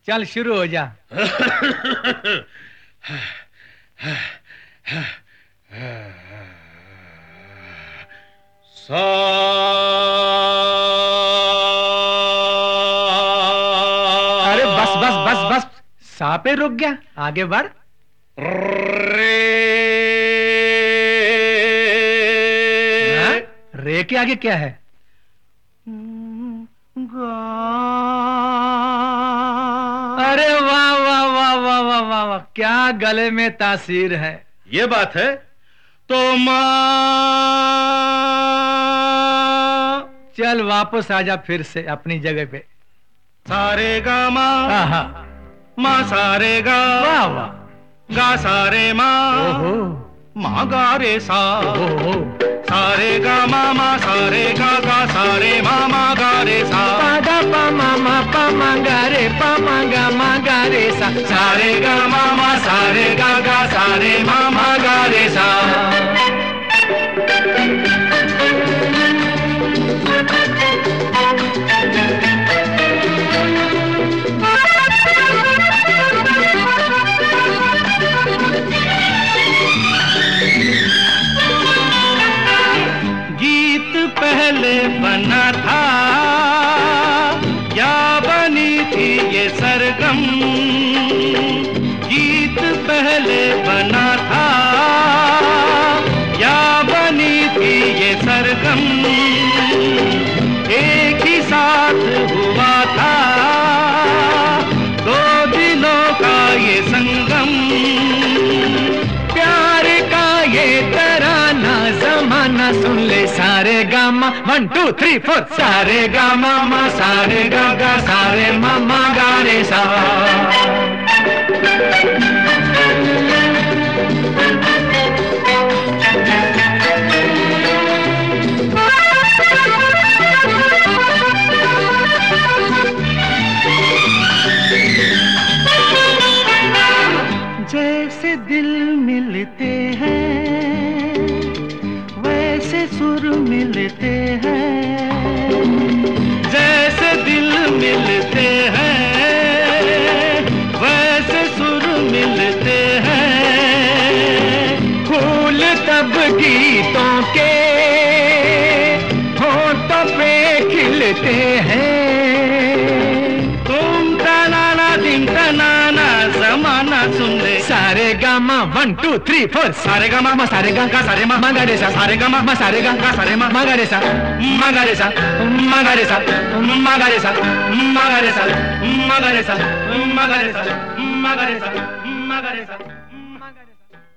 चल शुरू हो जा। अरे बस बस बस बस, सा पे रुक गया, आगे बढ़। रे के आगे क्या है? अरे वाह वाह वाह वाह वाह वाह वाह, क्या गले में तासीर है। ये बात है तो माँ। चल वापस आजा फिर से अपनी जगह पे। सारे गा माँ, माँ सारे गा, वाह वाह, गा सारे माँ, ओहो, माँ गा रे सा, ओहो, सारे गा माँ, माँ सारे गा, गा सारे माँ, माँ गा रे सा, पा गा पा मा गा रे, पा मा गा रे सा, सारे गा माँ, माँ सारे गा, गा सारे माँ, माँ गा रे सा। गीत पहले बना था या बनी थी ये सरगम, गीत पहले बना था या बनी थी ये सरगम, एक ही साथ हुआ था दो दिलों का ये संगम, प्यार का ये तराना जमाना सुन ले। सारे गा मा 1 2 3 4, सारे गा मामा सारे गा, गा सारे मामा गा रे सा। जैसे दिल मिलते हैं वैसे सुर मिलते हैं, जैसे दिल मिलते हैं वैसे सुर मिलते हैं, फूल तब गीतों के होठों पे खिलते हैं, तुम तनाना दिन तनाना जमाना सुन ले। सारे गा मा 1 2 3 4, सारे गा मामा सारे गा, गा सारे मामा गा रे सा, सारे गा मामा सारे गा, गा सारे मामा गा रे सा, मा गा रे सा, मा गा रे सा, मा गा रे सा, मा गा रे सा, मा गा रे सा, मा गा रे सा, मा गा रे सा, मा गा रे सा, मा गा रे सा।